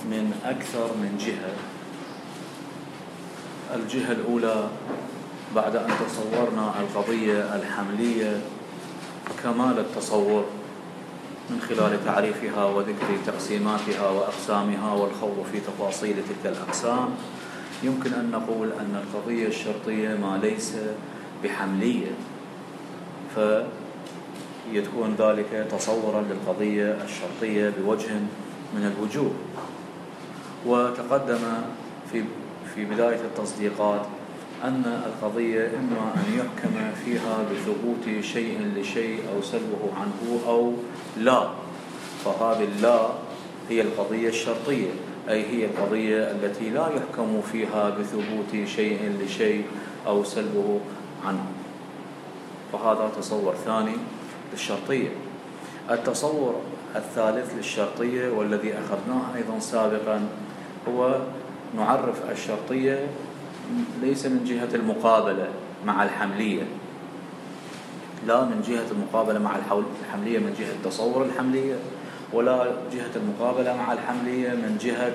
من أكثر من جهة. الجهة الأولى بعد أن تصورنا القضية الحملية كمال التصور من خلال تعريفها وذكر تقسيماتها وأقسامها والخوض في تفاصيل تلك الأقسام، يمكن أن نقول أن القضية الشرطية ما ليس بحملية، فيكون ذلك تصورا للقضية الشرطية بوجه من الوجوه. وتقدم في بداية التصديقات أن القضية إما أن يحكم فيها بثبوت شيء لشيء أو سلبه عنه أو لا، فهذه اللا هي القضية الشرطية، أي هي القضية التي لا يحكم فيها بثبوت شيء لشيء أو سلبه عنه، فهذا تصور ثاني للشرطية. التصور الثالث للشرطية والذي أخذناه أيضا سابقا هو نعرف الشرطية ليس من جهة المقابلة مع الحملية، لا من جهة المقابلة مع الحملية من جهة تصور الحملية، ولا جهة المقابلة مع الحملية من جهة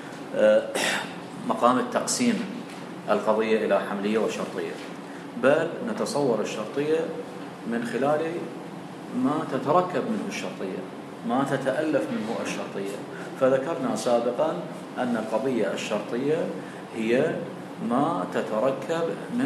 مقام التقسيم القضية إلى حملية وشرطية، بل نتصور الشرطية من خلال ما تتركب منه الشرطية، ما تتألف منه الشرطية. فذكرنا سابقا أن القضية الشرطية هي ما تتركب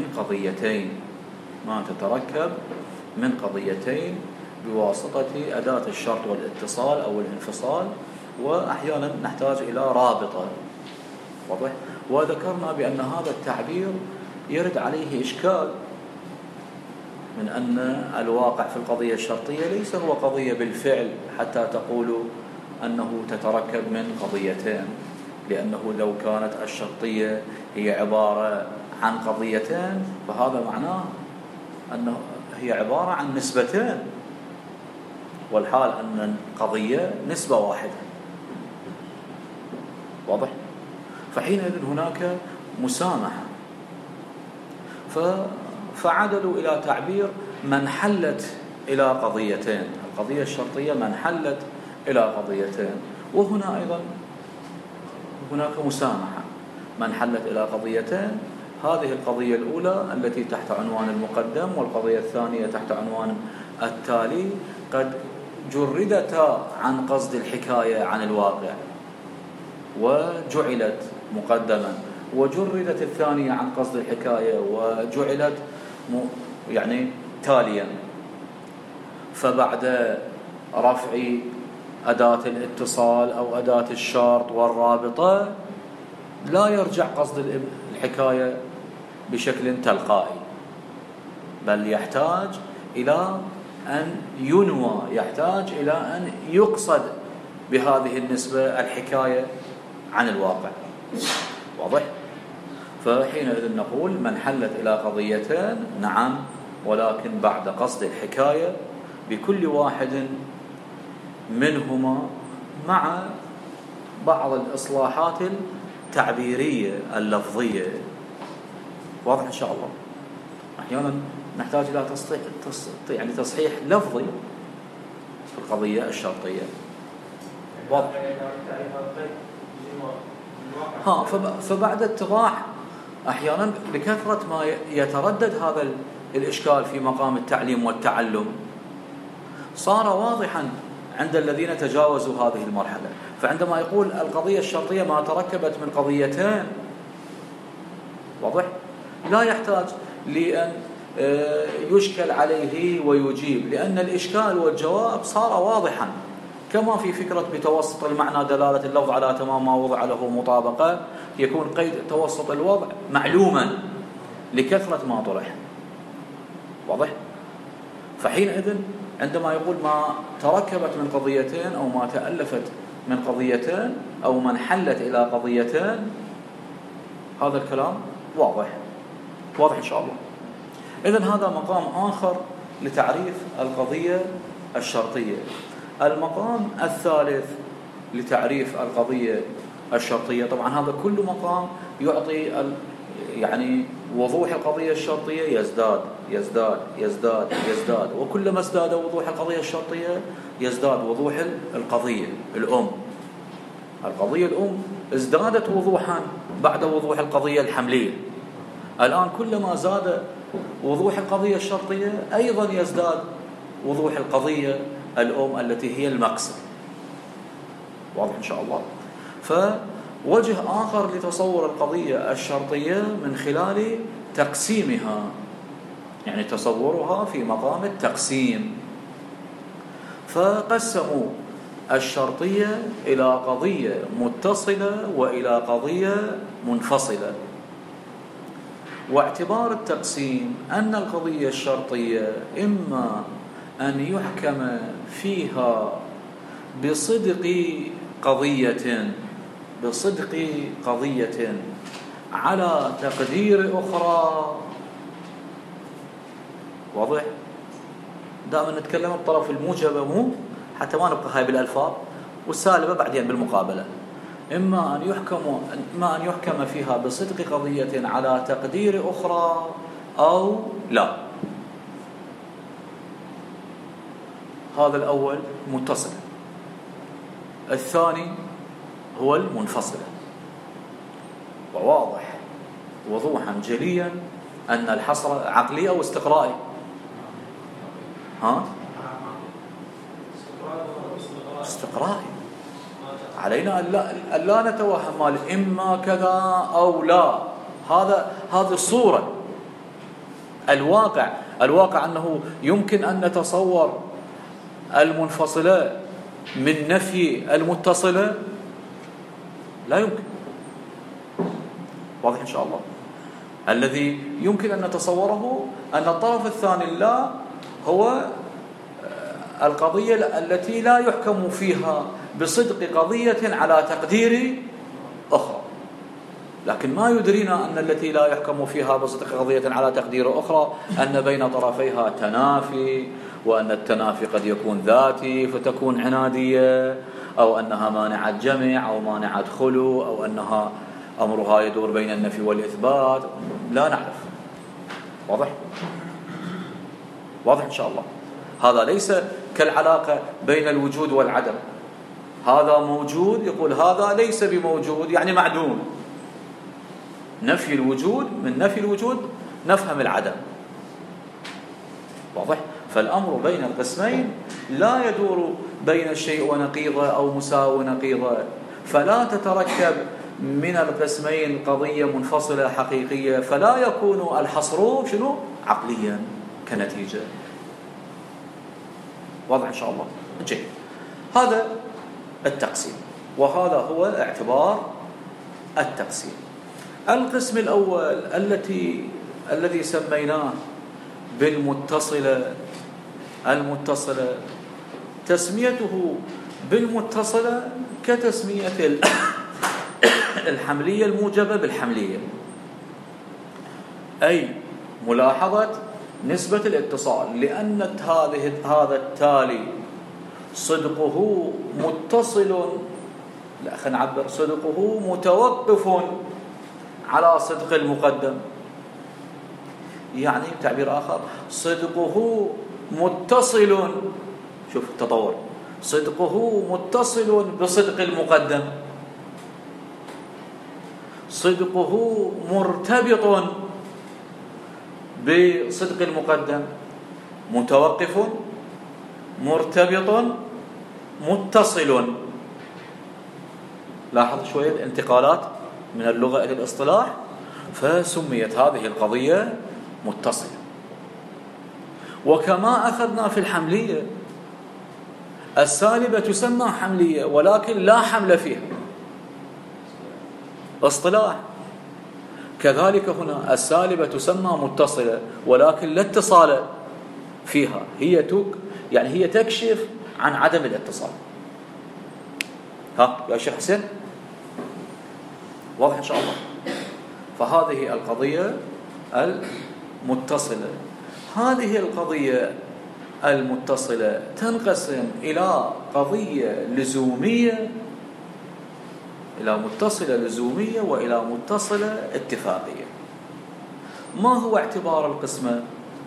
من قضيتين بواسطة أداة الشرط والاتصال أو الانفصال، وأحيانا نحتاج إلى رابطة. واضح؟ وذكرنا بأن هذا التعبير يرد عليه إشكال من أن الواقع في القضية الشرطية ليس هو قضية بالفعل حتى تقولوا أنه تتركب من قضيتين، لأنه لو كانت الشرطية هي عبارة عن قضيتين فهذا معناه أنه هي عبارة عن نسبتين، والحال أن القضية نسبة واحدة. واضح؟ فحينئذ هناك مسامحة، فعدلوا إلى تعبير من حلت إلى قضيتين، القضية الشرطية من حلت إلى قضيتين، وهنا أيضا هناك مسامحة، من حلت إلى قضيتين، هذه القضية الأولى التي تحت عنوان المقدم والقضية الثانية تحت عنوان التالي قد جردتا عن قصد الحكاية عن الواقع وجعلت مقدما، وجردت الثانية عن قصد الحكاية وجعلت يعني تاليا. فبعد رفع أداة الاتصال أو أداة الشرط والرابطة لا يرجع قصد الحكاية بشكل تلقائي، بل يحتاج إلى أن ينوى، يحتاج إلى أن يقصد بهذه النسبة الحكاية عن الواقع. واضح؟ فحينئذ نقول من حلت إلى قضيتين، نعم، ولكن بعد قصد الحكاية بكل واحد منهما مع بعض الإصلاحات التعبيرية اللفظية. واضح إن شاء الله؟ أحيانا نحتاج إلى تصحيح لفظي في القضية الشرطية. واضح؟ فبعد اتضاح أحيانا بكثرة ما يتردد هذا الإشكال في مقام التعليم والتعلم، صار واضحا عند الذين تجاوزوا هذه المرحلة. فعندما يقول القضية الشرطية ما تركبت من قضيتين، واضح؟ لا يحتاج لأن يشكل عليه ويجيب، لأن الإشكال والجواب صار واضحا، كما في فكرة بتوسط المعنى دلالة اللفظ على تمام ما وضع له مطابقة، يكون قيد توسط الوضع معلوما لكثرة ما طرح. واضح؟ فحينئذ عندما يقول ما تركبت من قضيتين أو ما تألفت من قضيتين أو من حلت إلى قضيتين، هذا الكلام واضح إن شاء الله. إذن هذا مقام آخر لتعريف القضية الشرطية. المقام الثالث لتعريف القضية الشرطية، طبعا هذا كل مقام يعطي يعني وضوح القضية الشرطية يزداد يزداد يزداد يزداد، وكلما ازداد وضوح القضية الشرطية يزداد وضوح القضية الأم. القضية الأم ازدادت وضوحا بعد وضوح القضية الحملية. الآن كلما زاد وضوح القضية الشرطية أيضا يزداد وضوح القضية الأم التي هي المقصد. واضح إن شاء الله. فوجه آخر لتصور القضية الشرطية من خلال تقسيمها، يعني تصورها في مقام التقسيم. فقسموا الشرطية إلى قضية متصلة وإلى قضية منفصلة. واعتبار التقسيم أن القضية الشرطية إما أن يحكم فيها بصدق قضية على تقدير أخرى. واضح؟ دائما نتكلم الطرف الموجبة مو حتى ما نبقى هاي بالألفاظ، والسالبة بعدين بالمقابلة. إما أن يحكم فيها بصدق قضية على تقدير أخرى أو لا. هذا الأول متصل، الثاني هو المنفصل. وواضح وضوحا جليا أن الحصر عقلي أو استقرائي. استقرائي. علينا أن لا نتوهم مال إما كذا أو لا. هذه الصورة. الواقع أنه يمكن أن نتصور المنفصلة من نفي المتصلة، لا يمكن. واضح إن شاء الله. الذي يمكن أن نتصوره أن الطرف الثاني لا هو القضية التي لا يحكم فيها بصدق قضية على تقدير أخرى، لكن ما يدرينا أن التي لا يحكم فيها بصدق قضية على تقدير أخرى أن بين طرفيها تنافي، وأن التنافي قد يكون ذاتي فتكون عنادية، أو أنها مانعة جمع أو مانعة خلو، أو أنها أمرها يدور بين النفي والإثبات. لا نعرف. واضح إن شاء الله. هذا ليس كالعلاقة بين الوجود والعدم. هذا موجود يقول هذا ليس بموجود، يعني معدوم. نفي الوجود، من نفي الوجود نفهم العدم. واضح؟ فالأمر بين القسمين لا يدور بين الشيء ونقيضه أو مساوي نقيضه، فلا تتركب من القسمين قضية منفصلة حقيقية، فلا يكون الحصر عقليا كنتيجة. واضح إن شاء الله. جيد. هذا التقسيم، وهذا هو اعتبار التقسيم. القسم الأول الذي سميناه بالمتصلة، المتصلة تسميته بالمتصلة كتسمية الحملية الموجبة بالحملية، أي ملاحظة نسبة الاتصال، لأن هذا التالي صدقه متصل، لا خلينا نعبر صدقه متوقف على صدق المقدم. يعني تعبير آخر، صدقه متصل، شوف التطور، صدقه متصل بصدق المقدم، صدقه مرتبط بصدق المقدم، متوقف مرتبط متصل. لاحظ شوية الانتقالات من اللغة إلى الاصطلاح، فسميت هذه القضية متصلة. وكما أخذنا في الحملية، السالبة تسمى حملية ولكن لا حمل فيها، اصطلاح. كذلك هنا السالبة تسمى متصلة ولكن لا اتصال فيها، هي تكشف عن عدم الاتصال. يا شيخ حسين، واضح إن شاء الله. فهذه القضية المتصلة. هذه القضية المتصلة تنقسم إلى قضية لزومية، إلى متصلة لزومية، وإلى متصلة اتفاقية. ما هو اعتبار القسمة؟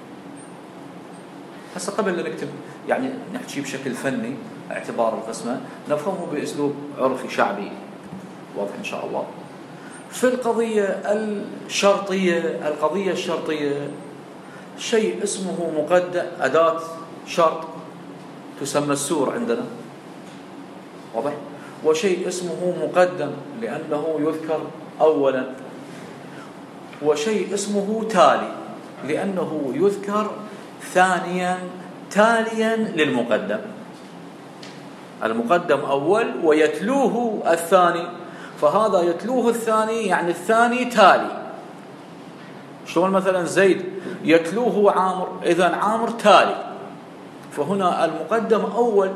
هسه قبل لا نكتب يعني نحكي بشكل فني اعتبار القسمة، نفهمه بأسلوب عرفي شعبي. واضح إن شاء الله. في القضية الشرطية شيء اسمه مقدم، أداة شرط تسمى السور عندنا، واضح، وشيء اسمه مقدم لأنه يذكر أولا، وشيء اسمه تالي لأنه يذكر ثانيا تاليا للمقدم. المقدم أول ويتلوه الثاني، فهذا يتلوه الثاني يعني الثاني تالي. شلون مثلا زيد يتلوه عامر، إذن عامر تالي، فهنا المقدم أول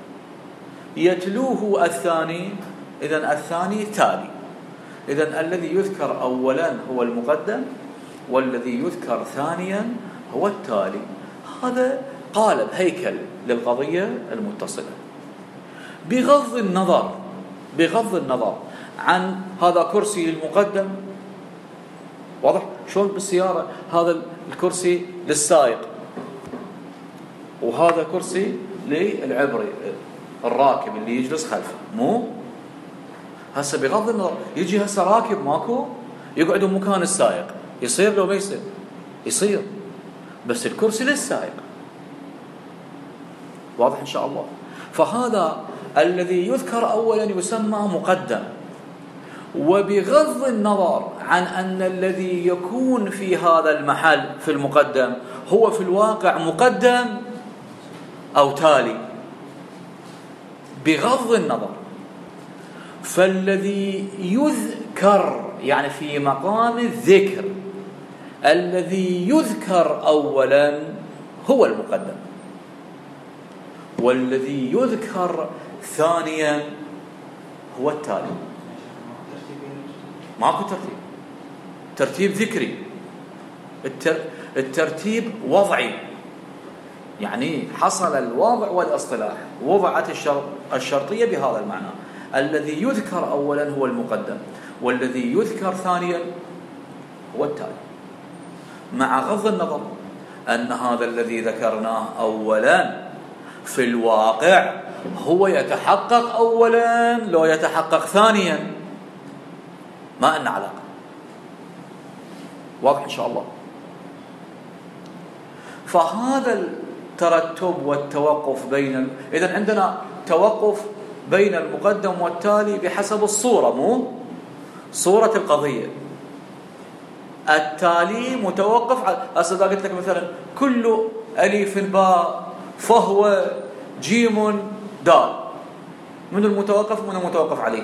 يتلوه الثاني، إذن الثاني تالي. إذن الذي يذكر أولا هو المقدم، والذي يذكر ثانيا هو التالي. هذا قالب هيكل للقضية المتصلة، بغض النظر عن هذا كرسي للمقدم، واضح شلون بالسيارة هذا الكرسي للسائق وهذا كرسي للعبري الراكب اللي يجلس خلفه، مو هسه بغض النظر يجي هسه راكب ماكو يقعد مكان السائق، يصير لو ما يصير؟ يصير، بس الكرسي للسائق، واضح إن شاء الله. فهذا الذي يذكر أولا يسمى مقدم، وبغض النظر عن أن الذي يكون في هذا المحل في المقدم هو في الواقع مقدم أو تالي، بغض النظر، فالذي يذكر يعني في مقام الذكر الذي يذكر أولا هو المقدم، والذي يذكر ثانيا هو التالي. ماكو ترتيب ذكري، الترتيب وضعي، يعني حصل الوضع والاصطلاح، وضعت الشرطية بهذا المعنى. الذي يذكر أولا هو المقدم، والذي يذكر ثانيا هو التالي، مع غض النظر أن هذا الذي ذكرناه أولا في الواقع هو يتحقق أولا لو يتحقق ثانيا، ما أن علاقة. واضح إن شاء الله. فهذا الترتب والتوقف إذن عندنا توقف بين المقدم والتالي بحسب الصورة، مو صورة القضية. التالي متوقف على أصلا قلت لك مثلا كل ألف باء فهو جيم دال، من المتوقف من المتوقف عليه؟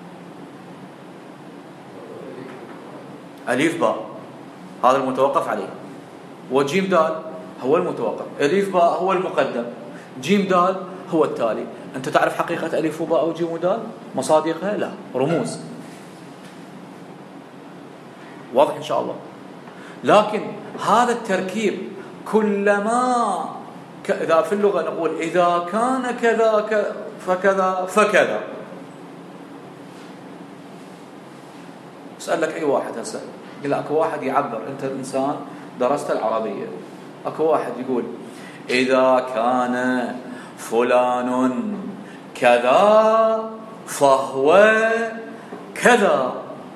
ألف باء هذا المتوقف عليه، وجيم دال هو المتوقف. ألف باء هو المقدم، جيم دال هو التالي. أنت تعرف حقيقة ألف وباء أو جيم ودال؟ مصادقها؟ لا، رموز. واضح إن شاء الله. لكن هذا التركيب كلما إذا في اللغة نقول إذا كان كذا فكذا فكذا. اسأل لك أي واحد هسه، يقول لك واحد يعبر، أنت إنسان درست العربية، أكو واحد يقول إذا كان فلان كذا فهو كذا،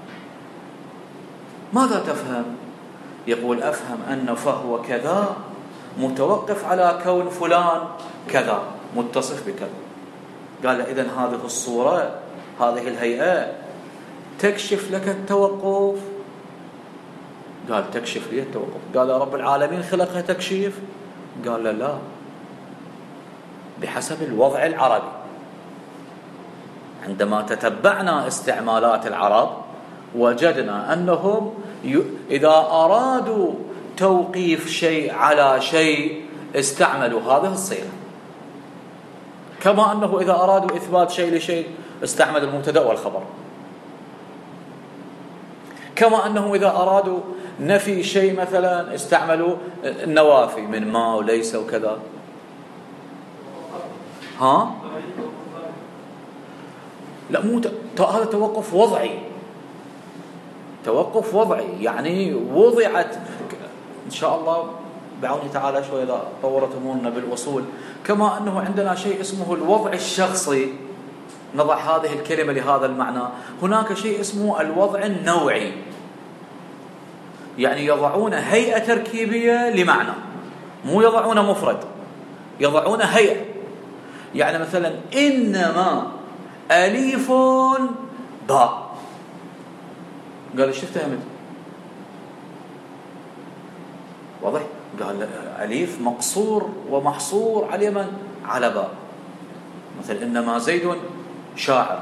ماذا تفهم؟ يقول أفهم أن فهو كذا متوقف على كون فلان كذا متصف بكذا. قال له إذن هذه الصورة، هذه الهيئة تكشف لك التوقف؟ قال تكشف لي التوقف. قال رب العالمين خلقها تكشيف؟ قال له لا، بحسب الوضع العربي. عندما تتبعنا استعمالات العرب وجدنا أنهم إذا أرادوا توقيف شيء على شيء استعملوا هذه الصيغة، كما أنه إذا أرادوا إثبات شيء لشيء استعملوا المبتدأ والخبر، كما أنهم إذا أرادوا نفي شيء مثلا استعملوا النوافي من ما وليس وكذا. ها؟ لا، مو هذا توقف وضعي. توقف وضعي يعني وضعت إن شاء الله بعونه تعالى شوي إذا طورت أمورنا بالوصول. كما أنه عندنا شيء اسمه الوضع الشخصي، نضع هذه الكلمة لهذا المعنى. هناك شيء اسمه الوضع النوعي، يعني يضعون هيئة تركيبية لمعنى، مو يضعون مفرد، يضعون هيئة. يعني مثلا إنما أليف باء، قال ايش فهمت؟ واضح؟ قال أليف مقصور ومحصور على من؟ على باء. مثلا إنما زيد شاعر،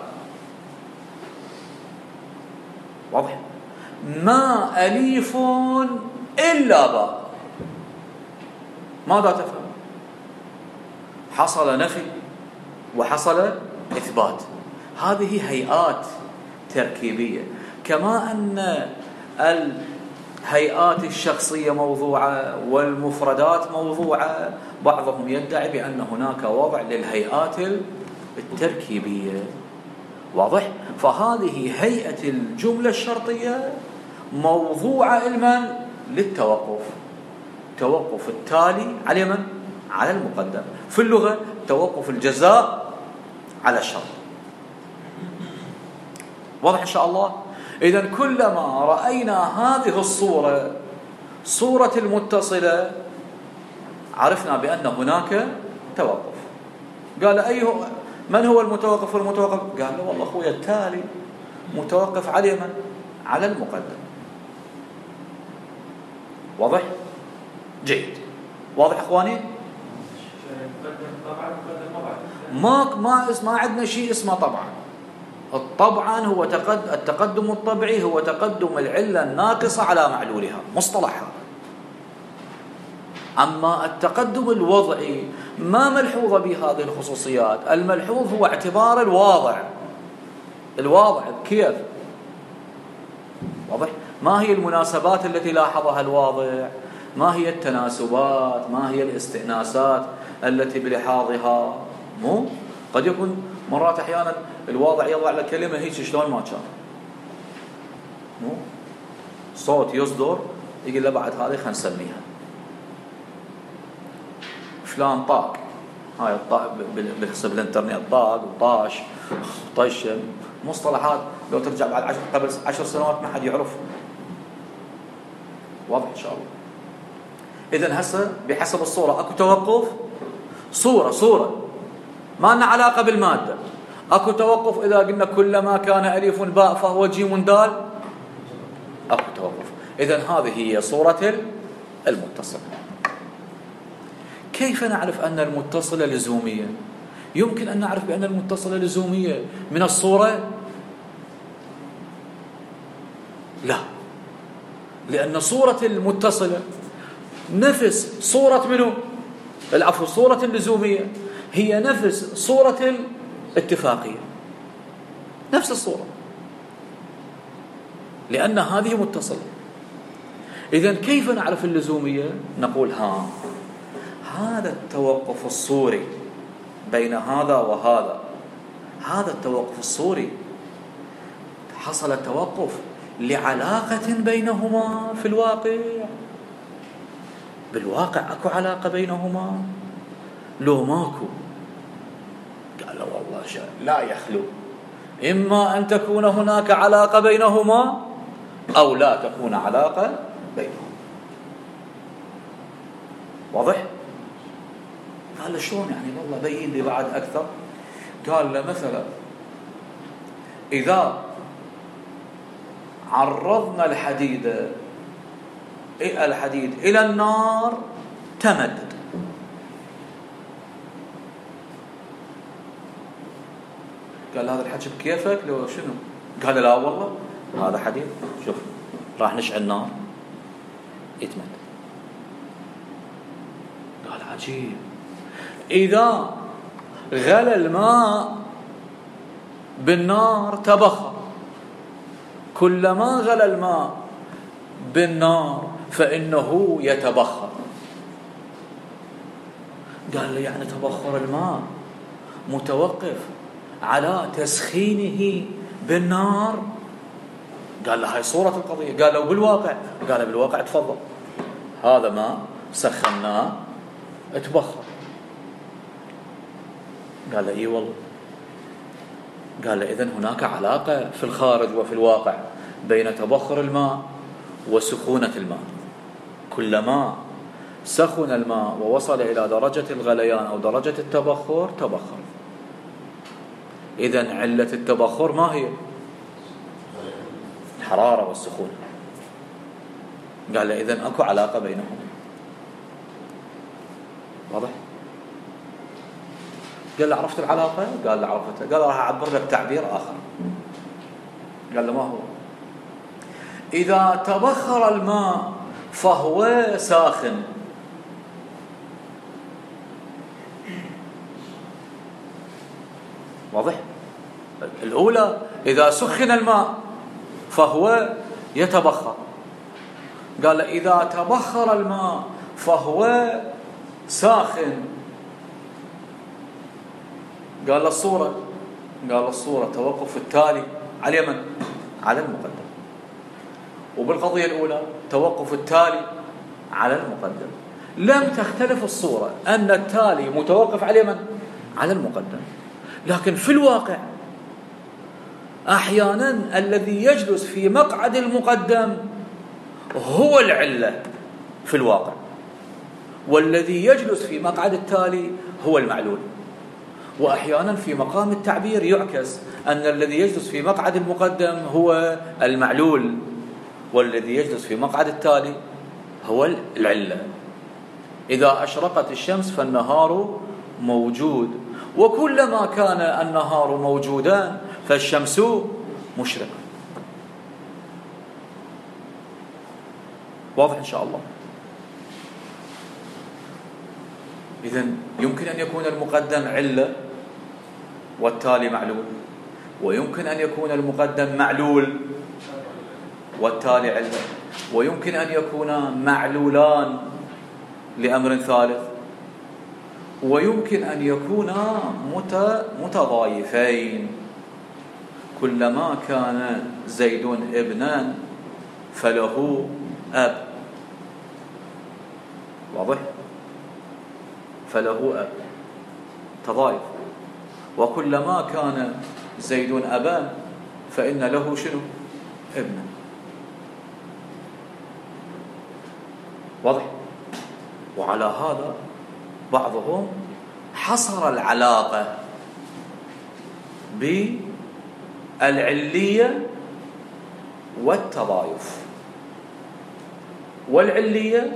واضح؟ ما أليف إلا باء، ماذا تفهم؟ حصل نفي وحصل إثبات. هذه هيئات تركيبية. كما أن الهيئات الشخصية موضوعة والمفردات موضوعة، بعضهم يدعي بأن هناك وضع للهيئات التركيبية، واضح؟ فهذه هيئة الجملة الشرطية موضوعة علما للتوقف، توقف التالي على من؟ على المقدم. في اللغة توقف الجزاء على الشرط، واضح إن شاء الله؟ إذن كلما رأينا هذه الصورة، صورة المتصلة، عرفنا بأن هناك توقف. قال من هو المتوقف والمتوقف؟ قال له والله أخويا التالي متوقف على من؟ على المقدم. واضح؟ جيد. واضح أخواني؟ ما عندنا شيء اسمه طبعا. طبعا هو التقدم الطبعي هو تقدم العلة الناقصة على معلولها، مصطلحها. أما التقدم الوضعي ما ملحوظ به هذه الخصوصيات. الملحوظ هو اعتبار الواضع كيف؟ واضح؟ ما هي المناسبات التي لاحظها الواضع؟ ما هي التناسبات؟ ما هي الاستئناسات التي بلحاظها؟ مو قد يكون مرات أحيانا الواضع يضع لك كلمة هيك شلون ما كان، مو صوت يصدر يقول له بعد هذه خلينا نسميها فلان طاق. هاي الطاق بالانترنت طاق وطاش وطش، مصطلحات لو ترجع بعد قبل 10 سنوات ما حد يعرف. واضح إن شاء الله؟ إذن هسه بحسب الصورة أكو توقف، صورة ما لنا علاقة بالمادة. أكو توقف إذا قلنا كلما كان ألف باء فهو جيم دال، أكو توقف. إذن هذه هي صورة المتصل. كيف نعرف أن المتصلة لزومية؟ يمكن أن نعرف بأن المتصلة لزومية من الصورة؟ لا، لأن صورة المتصلة نفس صورة منه، صورة اللزومية هي نفس صورة الاتفاقية، نفس الصورة، لأن هذه متصلة. إذن كيف نعرف اللزومية؟ نقول هذا التوقف الصوري بين هذا وهذا، هذا التوقف الصوري حصل توقف لعلاقة بينهما في الواقع. بالواقع أكو علاقة بينهما لو ماكو؟ قال والله لا يخلو، إما أن تكون هناك علاقة بينهما أو لا تكون علاقة بينهما. واضح؟ قال له شلون يعني؟ والله بين لي بعد أكثر. قال له مثلا إذا عرضنا الحديد إلى النار تمدد. قال هذا الحكي بكيفك لو شنو؟ قال لا والله هذا حديد، شوف راح نشعل نار يتمدد. قال عجيب. إذا غلى الماء بالنار تبخر، كلما غلى الماء بالنار فإنه يتبخر. قال له يعني تبخر الماء متوقف على تسخينه بالنار؟ قال له هاي صورة القضية. قال له بالواقع؟ قال بالواقع تفضل، هذا ما سخناه اتبخر. قال له اي والله. قال إذن هناك علاقة في الخارج وفي الواقع بين تبخر الماء وسخونة الماء. كلما سخن الماء ووصل إلى درجة الغليان أو درجة التبخر تبخر. إذن علة التبخر ما هي؟ الحرارة والسخونة. قال إذن أكو علاقة بينهم. واضح؟ قال له عرفت العلاقة؟ قال له عرفتها. قال له راح أعبر لك تعبير آخر. قال له ما هو؟ إذا تبخر الماء فهو ساخن. واضح؟ الأولى إذا سخن الماء فهو يتبخر. قال إذا تبخر الماء فهو ساخن. قال الصورة توقف التالي على اليمن على المقدم. وبالقضية الأولى توقف التالي على المقدم. لم تختلف الصورة أن التالي متوقف على اليمن على المقدم، لكن في الواقع أحيانا الذي يجلس في مقعد المقدم هو العلة في الواقع، والذي يجلس في مقعد التالي هو المعلول. وأحيانا في مقام التعبير يعكس أن الذي يجلس في مقعد المقدم هو المعلول، والذي يجلس في مقعد التالي هو العلة. إذا أشرقت الشمس فالنهار موجود، وكلما كان النهار موجودا فالشمس مشرقة. واضح إن شاء الله؟ إذن يمكن أن يكون المقدم علة والتالي معلول، ويمكن أن يكون المقدم معلول والتالي علة، ويمكن أن يكون معلولان لأمر ثالث، ويمكن أن يكونا متضايفين. كلما كان زيد ابنا فله أب. واضح؟ فله أب تضايف. وكلما كان زيد أبان فإن له شنو؟ ابنا. واضح؟ وعلى هذا بعضهم حصر العلاقة بالعلية والتضايف. والعلية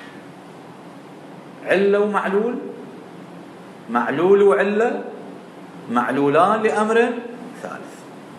علة ومعلول، معلول وعلة، معلولان لأمر ثالث.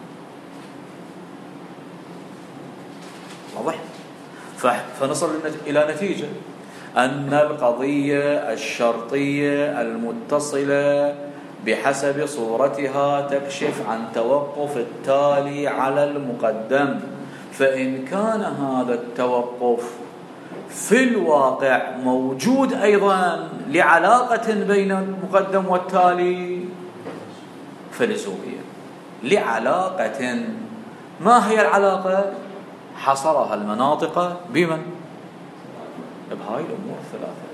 واضح؟ فنصل إلى نتيجة أن القضية الشرطية المتصلة بحسب صورتها تكشف عن توقف التالي على المقدم. فإن كان هذا التوقف في الواقع موجود أيضا لعلاقة بين المقدم والتالي فلزومية. لعلاقة. ما هي العلاقة؟ حصرها المناطق بمن؟ بهاي الأمور الثلاثة.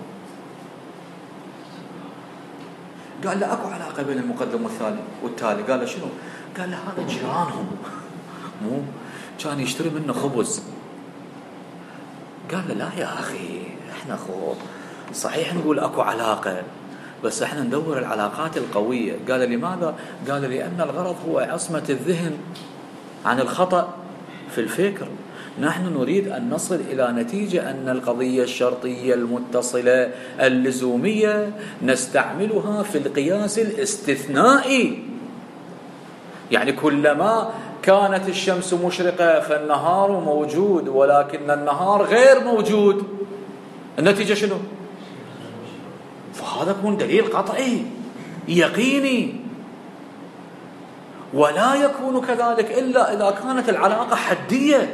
قال له أكو علاقة بين المقدم والتالي. قال له شنو؟ قال له هذا جيرانهم، مو كان يشتري منه خبز. قال له لا يا أخي، إحنا صحيح نقول أكو علاقة، بس إحنا ندور العلاقات القوية. قال لماذا؟ قال لأن الغرض هو عصمة الذهن عن الخطأ في الفكر. نحن نريد أن نصل إلى نتيجة أن القضية الشرطية المتصلة اللزومية نستعملها في القياس الاستثنائي. يعني كلما كانت الشمس مشرقة فالنهار موجود، ولكن النهار غير موجود، النتيجة شنو؟ فهذا يكون دليل قطعي يقيني. ولا يكون كذلك إلا إذا كانت العلاقة حدية،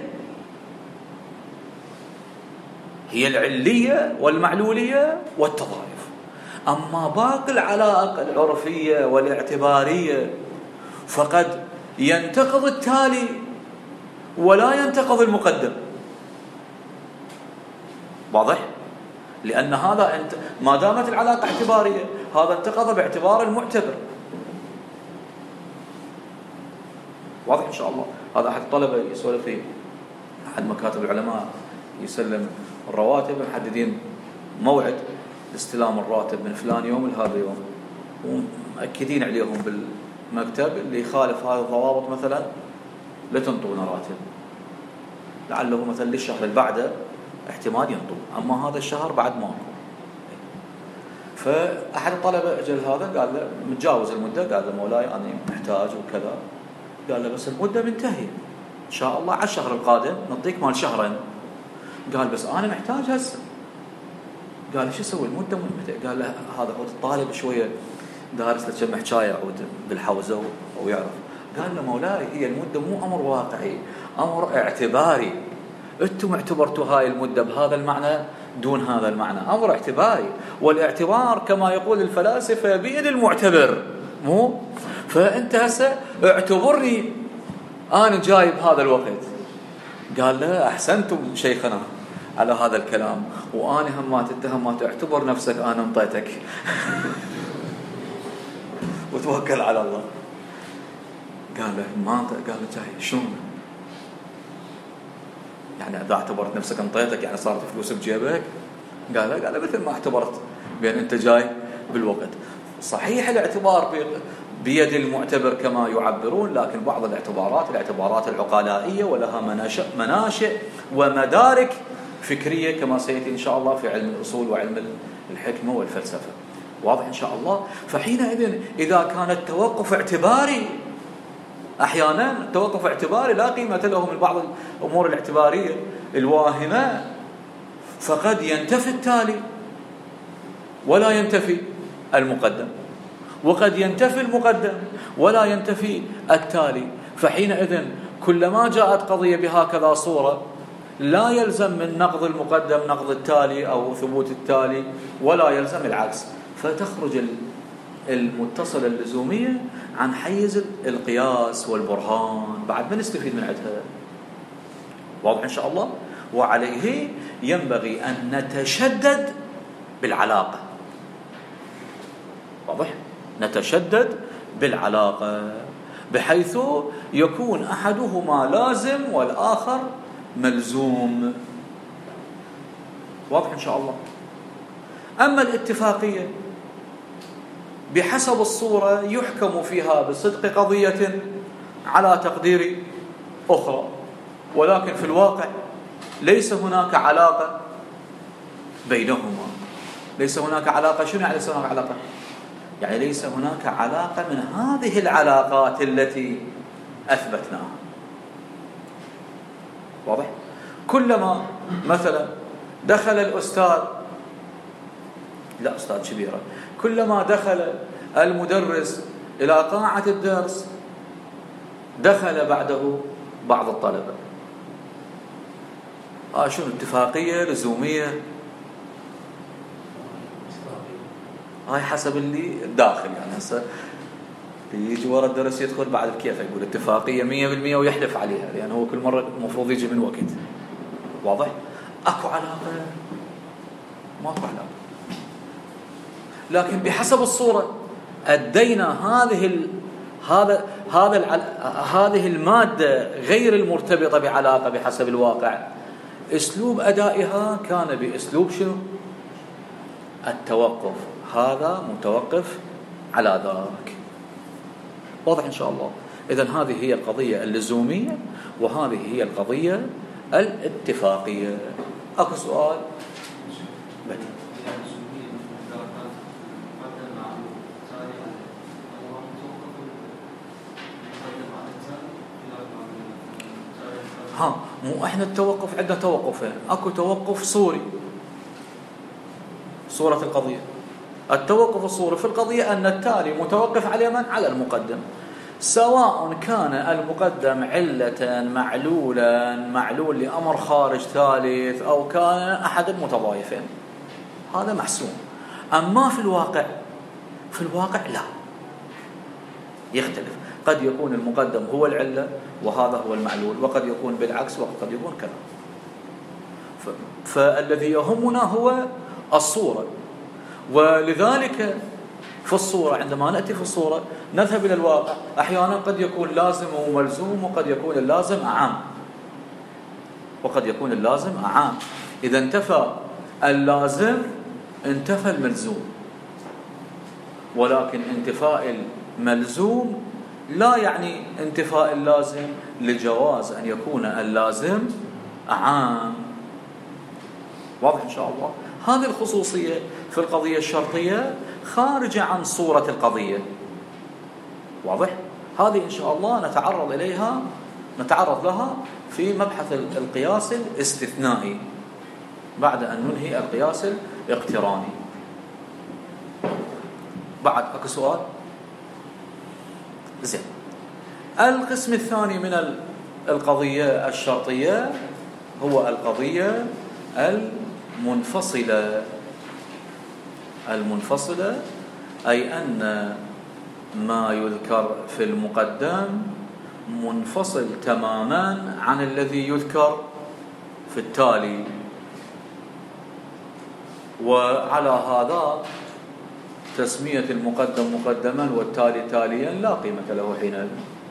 هي العلية والمعلولية والتضايف. أما باقي العلاقة العرفية والاعتبارية فقد ينتقض التالي ولا ينتقض المقدم. واضح؟ لأن هذا ما دامت العلاقة اعتبارية، هذا انتقض باعتبار المعتبر. واضح إن شاء الله. هذا أحد الطلبة يسولف لي، أحد مكاتب العلماء يسلم الرواتب، محددين موعد لاستلام الراتب من فلان يوم لهذا يوم، ومأكدين عليهم بالمكتب اللي يخالف هذه الضوابط مثلا لا تنطونا راتب، لعله مثلا للشهر اللي بعده احتمال ينطو، أما هذا الشهر بعد ماكو. فأحد الطلبة أجل هذا قال له متجاوز المدة، قال له مولاي أنا محتاج وكذا، قال له بس المدة منتهية إن شاء الله على الشهر القادم نعطيك مال شهرين. قال بس أنا محتاج هسه. قال شو اسوي المدة متى؟ قال له هذا هو الطالب شوية دارس له كم حكاية يعود بالحوزة أو يعرف. قال له مولاي هي المدة مو أمر واقعي، أمر اعتباري، أنتم اعتبرتوا هاي المدة بهذا المعنى دون هذا المعنى، أمر اعتباري، والاعتبار كما يقول الفلاسفة بيد المعتبر، مو فأنت هسه اعتبرني أنا جاي بهذا الوقت. قال له أحسنتم شيخنا على هذا الكلام، وأنا هم ما تعتبر نفسك أنا انطيتك وتوكل على الله. قال له ما قال له جاي شلون يعني إذا اعتبرت نفسك انطيتك يعني صارت فلوس بجيبك؟ قال له مثل ما اعتبرت بأن أنت جاي بالوقت. صحيح الاعتبار بيد المعتبر كما يعبرون، لكن بعض الاعتبارات العقلائية ولها مناشئ ومدارك فكرية كما سيأتي إن شاء الله في علم الأصول وعلم الحكمة والفلسفة. واضح إن شاء الله. فحينئذ إذا كان التوقف اعتباري، أحيانا التوقف اعتباري لا قيمة له من بعض الأمور الاعتبارية الواهمة، فقد ينتفي التالي ولا ينتفي المقدم، وقد ينتفي المقدم ولا ينتفي التالي. فحينئذ كلما جاءت قضية بهكذا صورة لا يلزم من نقض المقدم نقض التالي أو ثبوت التالي، ولا يلزم العكس، فتخرج المتصلة اللزومية عن حيز القياس والبرهان، بعد ما نستفيد من عدها. واضح إن شاء الله. وعليه ينبغي أن نتشدد بالعلاقة. واضح؟ نتشدد بالعلاقة بحيث يكون أحدهما لازم والآخر ملزوم. واضح إن شاء الله. أما الاتفاقية بحسب الصورة يحكم فيها بصدق قضية على تقدير أخرى، ولكن في الواقع ليس هناك علاقة بينهما. ليس هناك علاقة. شنو يعني ليس هناك علاقة؟ يعني ليس هناك علاقة من هذه العلاقات التي أثبتناها. واضح؟ كلما مثلا دخل الأستاذ، لا أستاذ كبيرة، كلما دخل المدرس إلى قاعة الدرس دخل بعده بعض الطلبة. شنو اتفاقية لزومية؟ هاي حسب اللي داخل. يعني هسه يجي ورا الدرس يدخل بعد كيف يقول اتفاقية 100% ويحلف عليها، لأنه هو كل مرة المفروض يجي من وقت. واضح؟ أكو علاقة؟ ماكو علاقة. لكن بحسب الصورة أدينا هذه المادة غير المرتبطة بعلاقة بحسب الواقع. أسلوب أدائها كان بأسلوب شنو؟ التوقف. هذا متوقف على ذاك. واضح إن شاء الله. إذن هذه هي القضية اللزومية، وهذه هي القضية الاتفاقية. أكو سؤال؟ بدي. مو احنا التوقف عندنا توقفين. اكو توقف صوري، صورة القضية. التوقف الصوري في القضية أن التالي متوقف على من؟ على المقدم، سواء كان المقدم علة معلول لأمر خارج ثالث أو كان أحد المتضايفين، هذا محسوم. أما في الواقع لا، يختلف. قد يكون المقدم هو العلة وهذا هو المعلول، وقد يكون بالعكس، وقد يكون كذا. فالذي يهمنا هو الصورة. ولذلك في الصورة، عندما نأتي في الصورة نذهب إلى الواقع، أحيانا قد يكون لازم وملزوم، وقد يكون اللازم أعام، وقد يكون اللازم أعام. إذا انتفى اللازم انتفى الملزوم، ولكن انتفاء الملزوم لا يعني انتفاء اللازم، لجواز أن يكون اللازم أعام. واضح إن شاء الله؟ هذه الخصوصية في القضية الشرطية خارجة عن صورة القضية. واضح؟ هذه إن شاء الله نتعرض لها في مبحث القياس الاستثنائي بعد أن ننهي القياس الاقتراني. بعد أكو سؤال؟ زين. القسم الثاني من القضية الشرطية هو القضية المنفصلة، أي أن ما يذكر في المقدم منفصل تماما عن الذي يذكر في التالي، وعلى هذا تسمية المقدم مقدما والتالي تاليا لا قيمة له حينئذ.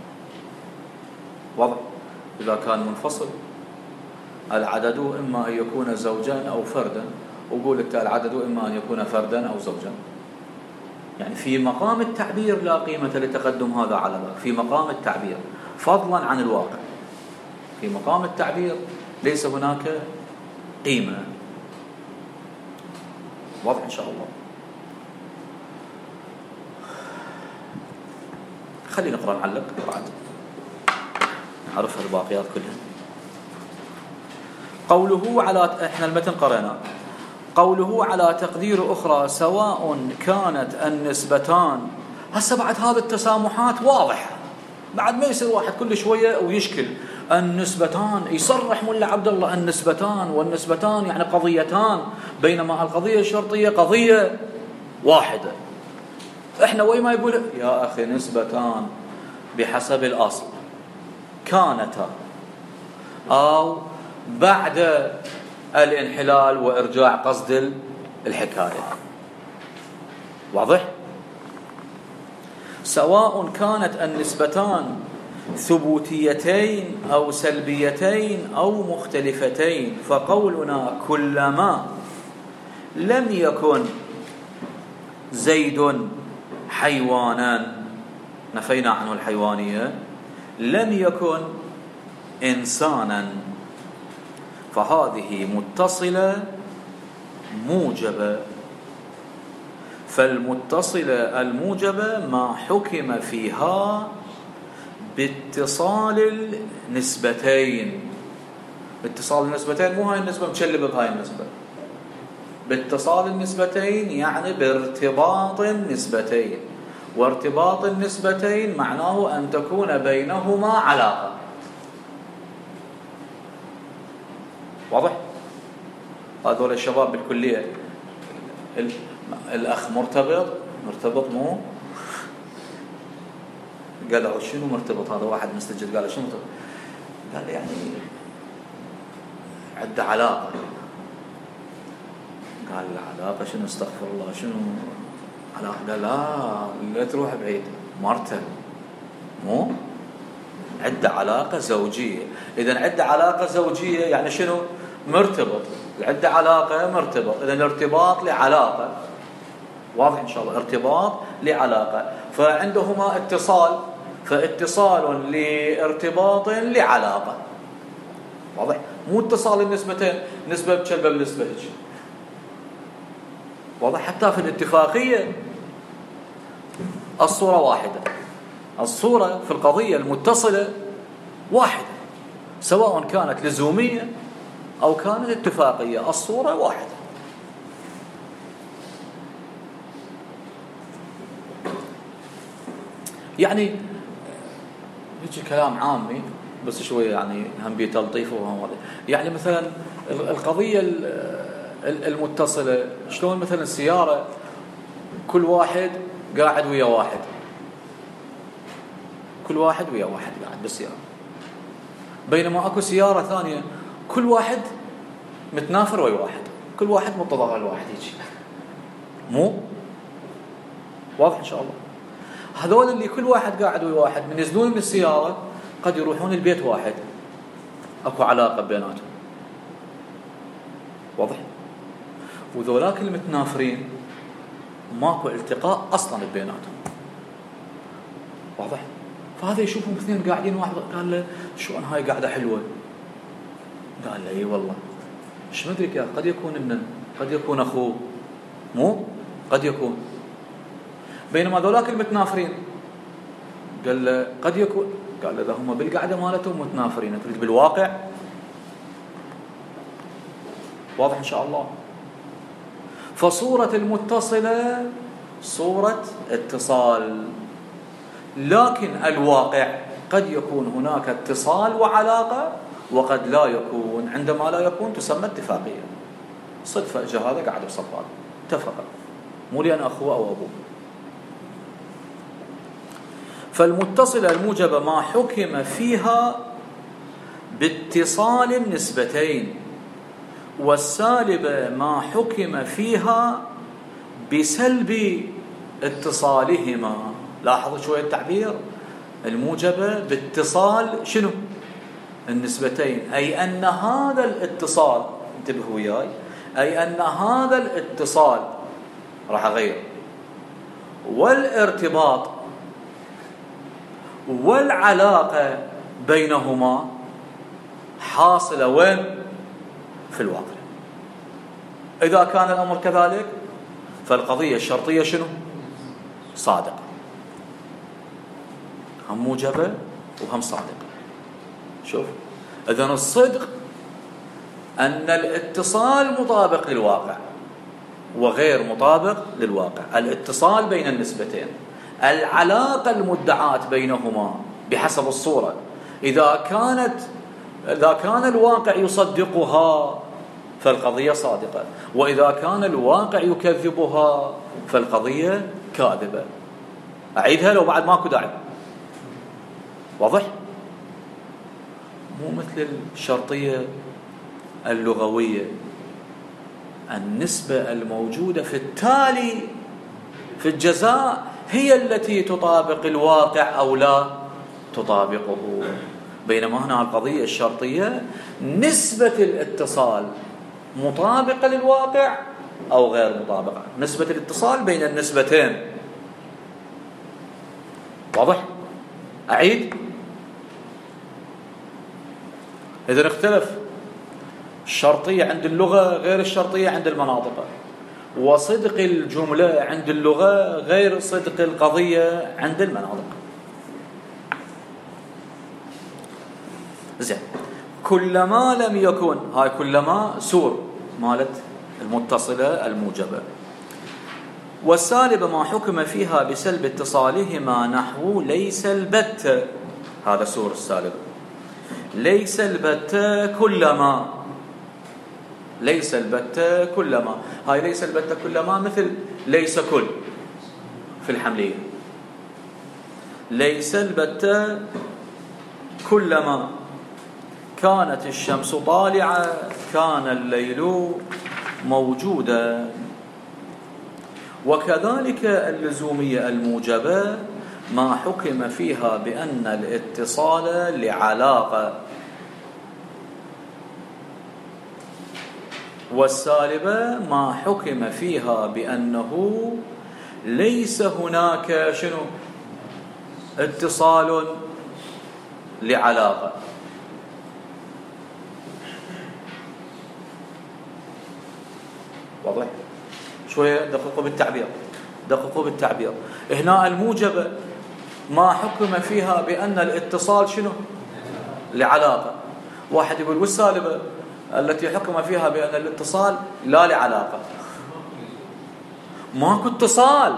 واضح؟ إذا كان منفصل، العدد إما أن يكون زوجا أو فردا، وقول العدد إما أن يكون فردا أو زوجا، يعني في مقام التعبير لا قيمة لتقدم هذا على ذاك، في مقام التعبير فضلا عن الواقع، في مقام التعبير ليس هناك قيمة. واضح إن شاء الله؟ خلينا نقرأ نعلق بعد نعرف الباقيات كلها. قوله على، احنا المتن قرأنا، قوله على تقدير أخرى سواء كانت النسبتان. هسه بعد هذه التسامحات واضحة، بعد ما يصير واحد كل شوية ويشكل النسبتان، يصرح ملا عبد الله النسبتان، والنسبتان يعني قضيتان، بينما القضية الشرطية قضية واحدة. احنا وين ما يقول يا أخي نسبتان بحسب الأصل كانتا، أو بعد الانحلال وإرجاع قصد الحكاية. واضح؟ سواء كانت النسبتان ثبوتيتين أو سلبيتين أو مختلفتين، فقولنا كلما لم يكن زيد حيوانا، نفينا عنه الحيوانية، لم يكن إنسانا، فهذه متصلة موجبة. فالمتصلة الموجبة ما حكم فيها باتصال النسبتين. باتصال النسبتين مو هاي النسبة مشلبة بهاي النسبة، باتصال النسبتين يعني بارتباط النسبتين، وارتباط النسبتين معناه أن تكون بينهما علاقة. واضح؟ هذول الشباب بالكلية الأخ مرتبط مو قال له شنو مرتبط؟ هذا واحد مستجد قال له شنو مرتبط؟ قال يعني عنده علاقة. قال العلاقة شنو؟ استغفر الله، شنو علاقة؟ قال لا تروح بعيد، مرتب مو عنده علاقة زوجية. إذا عنده علاقة زوجية يعني شنو؟ مرتبط. عنده علاقة مرتبط، إذا ارتباط لعلاقة. واضح إن شاء الله؟ ارتباط لعلاقة، فعندهما اتصال، فاتصال لارتباط لعلاقة. واضح؟ مو اتصال النسبتين، نسبة بشلبة بنسبة هيك. واضح؟ حتى في الاتفاقية الصورة واحدة، الصورة في القضية المتصلة واحدة، سواء كانت لزومية أو كانت اتفاقية، الصورة واحدة. يعني يجي كلام عامي بس شوية يعني هم بتلطيفه وهم. يعني مثلا القضية المتصلة شلون؟ مثلا السيارة كل واحد قاعد ويا واحد، كل واحد ويا واحد قاعد بالسيارة، بينما اكو سيارة ثانية كل واحد متنافر ويا واحد، كل واحد متضغط الواحد يجي. مو واضح إن شاء الله؟ هذول اللي كل واحد قاعد ويا واحد، من ينزلون من السيارة قد يروحون البيت واحد، أكو علاقة بيناتهم. واضح؟ وذولاك المتنافرين ماكو التقاء أصلا بيناتهم. واضح؟ فهذا يشوفهم اثنين قاعدين، واحد قال له شو أنا هاي قاعدة حلوة، قال له اي والله، ايش مدرك يا قد يكون ابنه، قد يكون أخوه، مو قد يكون. بينما ذولاك المتنافرين قال له قد يكون، قال له هم بالقعدة مالتهم متنافرين، تريد بالواقع. واضح إن شاء الله؟ فصورة المتصلة صورة اتصال، لكن الواقع قد يكون هناك اتصال وعلاقة وقد لا يكون. عندما لا يكون تسمى اتفاقية، صدفة اجى هذا قاعد بصف هذا، اتفق، مو لأن أخوه أو أبوه. فالمتصلة الموجبة ما حكم فيها باتصال النسبتين، والسالبة ما حكم فيها بسلب اتصالهما. لاحظوا شوية التعبير، الموجبة باتصال شنو؟ النسبتين، أي أن هذا الاتصال، انتبهوا وياي، أي أن هذا الاتصال راح أغير، والارتباط والعلاقة بينهما حاصلة وين؟ في الواقع. إذا كان الأمر كذلك فالقضية الشرطية شنو؟ صادقة، هم موجبة وهم صادقة. شوف، إذن الصدق أن الاتصال مطابق للواقع وغير مطابق للواقع، الاتصال بين النسبتين، العلاقة المدعاة بينهما بحسب الصورة، إذا كان الواقع يصدقها فالقضية صادقة، وإذا كان الواقع يكذبها فالقضية كاذبة. أعيدها لو بعد ماكو داعي. واضح؟ مو مثل الشرطية اللغوية، النسبة الموجودة في التالي في الجزاء هي التي تطابق الواقع أو لا تطابقه، بينما هنا القضية الشرطية نسبة الاتصال مطابقة للواقع أو غير مطابقة، نسبة الاتصال بين النسبتين. واضح؟ أعيد؟ إذن اختلف الشرطية عند اللغة غير الشرطية عند المناطق، وصدق الجملة عند اللغة غير صدق القضية عند المناطق. زين، كلما لم يكن، هاي كلما سور مالت المتصلة الموجبة، والسالبة ما حكم فيها بسلب اتصالهما نحو ليس البتة، هذا سور السالبة، ليس البتة كلما، ليس البتة كلما، هاي ليس البتة كلما مثل ليس كل في الحملية، ليس البتة كلما كانت الشمس طالعة كان الليل موجودا. وكذلك اللزومية الموجبة ما حكم فيها بأن الاتصال لعلاقة، والسالبة ما حكم فيها بأنه ليس هناك شنو؟ اتصال لعلاقة. واضح؟ شوية دققوا بالتعبير، دققوا بالتعبير. هنا الموجبة ما حكم فيها بأن الاتصال شنو؟ لعلاقة. واحد يقول والسالبة التي حكم فيها بأن الاتصال لا لعلاقة. ماكو اتصال،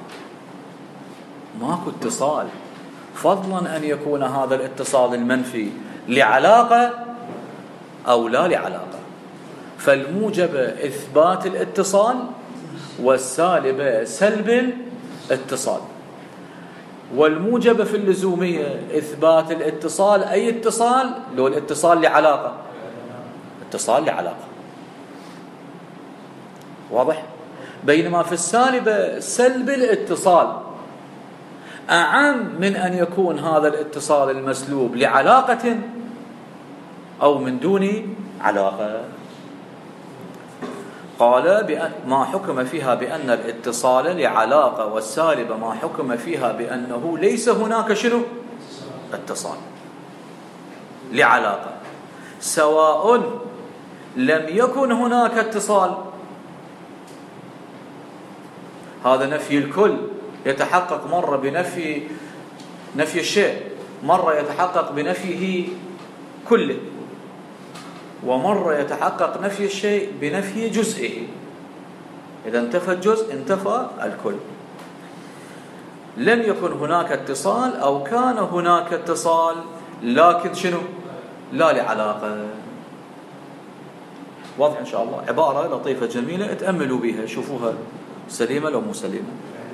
ماكو اتصال، فضلا أن يكون هذا الاتصال المنفي لعلاقة أو لا لعلاقة. فالموجبة إثبات الاتصال والسالبة سلب الاتصال. والموجبة في اللزومية إثبات الاتصال، أي اتصال؟ لو الاتصال لعلاقة، اتصال لعلاقة. واضح؟ بينما في السالبة سلب الاتصال أعم من أن يكون هذا الاتصال المسلوب لعلاقة أو من دون علاقة. قال بأن ما حكم فيها بأن الاتصال لعلاقة، والسالبة ما حكم فيها بأنه ليس هناك شنو؟ اتصال لعلاقة، سواء لم يكن هناك اتصال. هذا نفي الكل يتحقق مرة بنفي الشيء، مرة يتحقق بنفيه كله، ومرة يتحقق نفي الشيء بنفي جزئه. إذا انتفى الجزء انتفى الكل. لم يكن هناك اتصال أو كان هناك اتصال لكن شنو؟ لا لعلاقة. واضح إن شاء الله؟ عبارة لطيفة جميلة، اتأملوا بها شوفوها سليمة لو مو سليمة.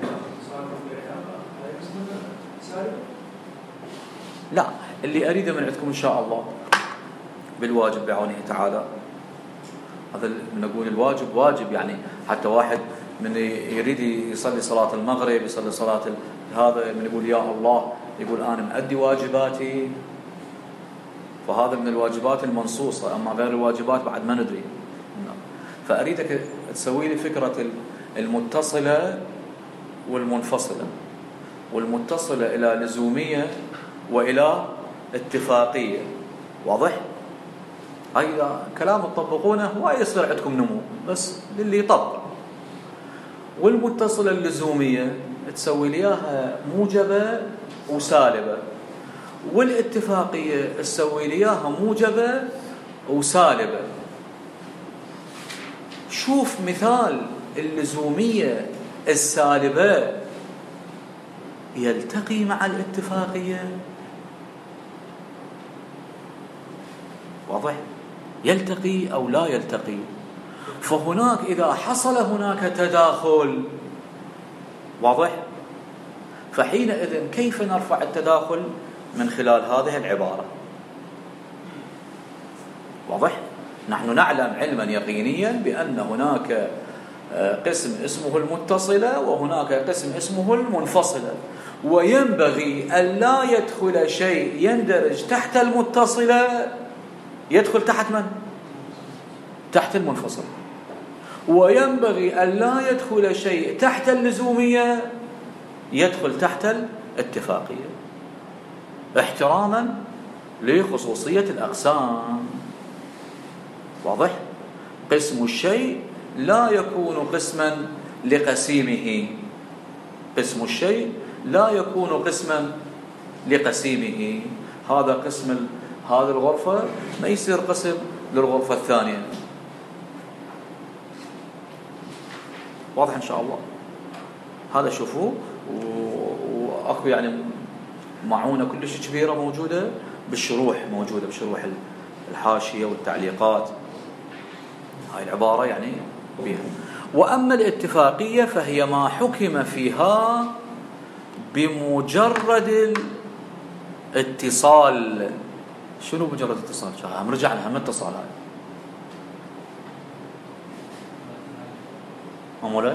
لا، اللي أريده من عندكم إن شاء الله بالواجب بعونه تعالى. هذا من نقول الواجب واجب، يعني حتى واحد من يريد يصلي صلاة المغرب، يصلي صلاة هذا من يقول يا الله، يقول أنا مؤدي واجباتي، فهذا من الواجبات المنصوصة. أما غير الواجبات بعد ما ندري. فأريدك تسوي لي فكرة المتصلة والمنفصلة، والمتصلة إلى لزومية وإلى اتفاقية. واضح؟ هذا كلام تطبقونه وهي يصير عندكم نمو، بس للي يطبق. والمتصلة اللزومية تسوي لي اياها موجبة وسالبة، والاتفاقية تسوي لي اياها موجبة وسالبة. شوف مثال اللزومية السالبة يلتقي مع الاتفاقية. واضح؟ يلتقي أو لا يلتقي. فهناك إذا حصل هناك تداخل، واضح؟ فحينئذ كيف نرفع التداخل؟ من خلال هذه العبارة. واضح؟ نحن نعلم علما يقينيا بأن هناك قسم اسمه المتصلة وهناك قسم اسمه المنفصلة، وينبغي أن لا يدخل شيء يندرج تحت المتصلة يدخل تحت من؟ تحت المنفصل. وينبغي أن لا يدخل شيء تحت اللزومية يدخل تحت الاتفاقية، احتراما لخصوصية الأقسام. واضح؟ قسم الشيء لا يكون قسما لقسيمه، قسم الشيء لا يكون قسما لقسيمه. هذا قسم هذه الغرفة ما يصير قسم للغرفة الثانية. واضح إن شاء الله؟ هذا شوفوه. وأكو يعني معونة كلش كبيرة موجودة بالشروح، موجودة بشروح الحاشية والتعليقات. هاي العبارة يعني بها. وأما الاتفاقية فهي ما حكم فيها بمجرد الاتصال. شنو مجرد اتصال؟ هم رجعنا هم اتصال. هاي مولاي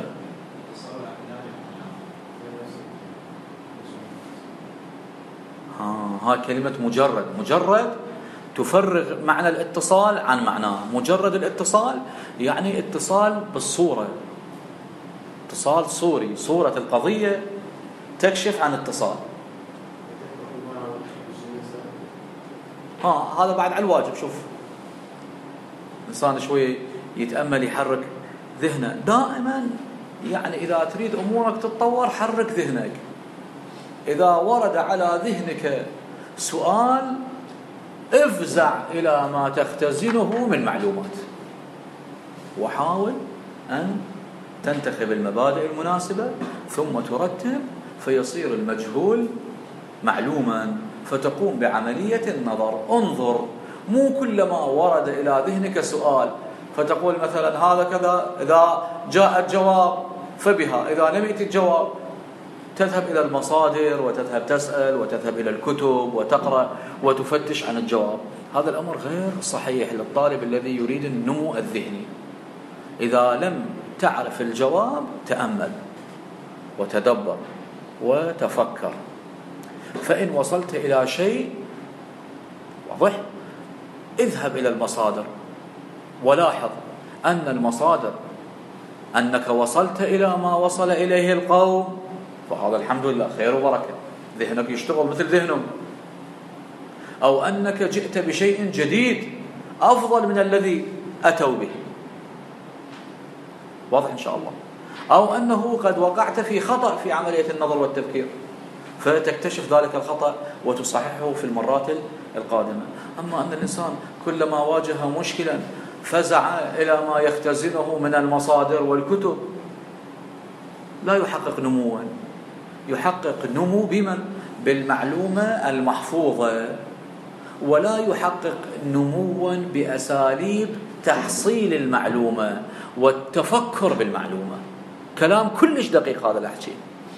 هاي كلمة مجرد تفرغ معنى الاتصال عن معناه. مجرد الاتصال يعني اتصال بالصورة، اتصال صوري، صورة القضية تكشف عن اتصال. هذا بعد على الواجب. شوف الإنسان شوي يتأمل، يحرك ذهنه دائما. يعني إذا تريد أمورك تتطور حرك ذهنك. إذا ورد على ذهنك سؤال افزع إلى ما تختزنه من معلومات، وحاول أن تنتخب المبادئ المناسبة ثم ترتب فيصير المجهول معلوما، فتقوم بعملية النظر. انظر، مو كلما ورد إلى ذهنك سؤال فتقول مثلا هذا كذا، إذا جاء الجواب فبها، إذا لم يأتي الجواب تذهب إلى المصادر وتذهب تسأل وتذهب إلى الكتب وتقرأ وتفتش عن الجواب. هذا الأمر غير صحيح للطالب الذي يريد النمو الذهني. إذا لم تعرف الجواب تأمل وتدبر وتفكر. فإن وصلت إلى شيء واضح اذهب إلى المصادر ولاحظ أن المصادر أنك وصلت إلى ما وصل إليه القوم، فهذا الحمد لله خير وبركة، ذهنك يشتغل مثل ذهنهم. أو أنك جئت بشيء جديد أفضل من الذي أتوا به، واضح إن شاء الله. أو أنه قد وقعت في خطأ في عملية النظر والتفكير، فتكتشف ذلك الخطأ وتصححه في المرات القادمة. أما أن الإنسان كلما واجه مشكلا فزع إلى ما يختزنه من المصادر والكتب، لا يحقق نموا. يحقق نمو بمن؟ بالمعلومة المحفوظة، ولا يحقق نموا بأساليب تحصيل المعلومة والتفكر بالمعلومة. كلام كلش دقيق هذا الأحكي،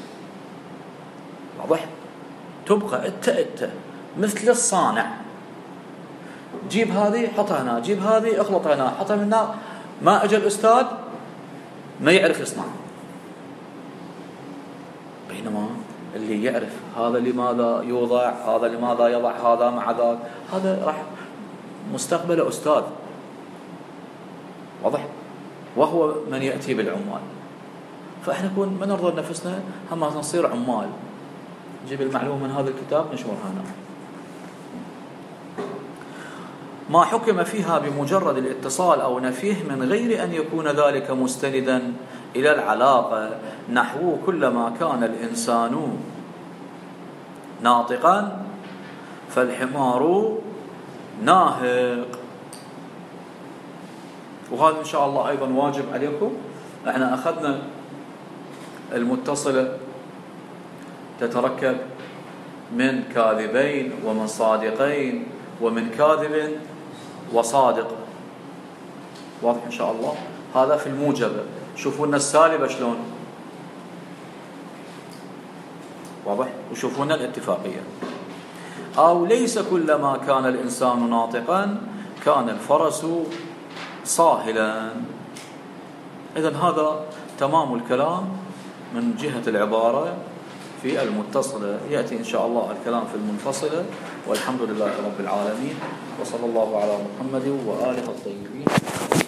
واضح؟ تبقى أنت مثل الصانع، جيب هذه حطها هنا، جيب هذه اخلطها هنا، حطها من هنا. ما أجى الأستاذ ما يعرف يصنع، بينما اللي يعرف هذا لماذا يوضع، هذا لماذا يضع هذا مع ذاك، هذا راح مستقبله أستاذ، واضح؟ وهو من يأتي بالعمال. فإحنا نكون ما نرضى نفسنا هم نصير عمال، نجيب المعلومة من هذا الكتاب نشورها هنا. ما حكم فيها بمجرد الاتصال أو نفيه من غير أن يكون ذلك مستندا إلى العلاقة، نحو كلما كان الإنسان ناطقا فالحمار ناهق. وهذا إن شاء الله أيضا واجب عليكم. احنا أخذنا المتصلة تتركب من كاذبين ومن صادقين ومن كاذب وصادق، واضح إن شاء الله. هذا في الموجبة. شوفوا لنا السالبة شلون، واضح؟ وشوفوا لنا الاتفاقية. أو ليس كلما كان الإنسان ناطقا كان الفرس صاهلا. إذن هذا تمام الكلام من جهة العبارة في المتصلة. يأتي إن شاء الله الكلام في المنفصلة. والحمد لله رب العالمين، وصلى الله على محمد وآله الطيبين.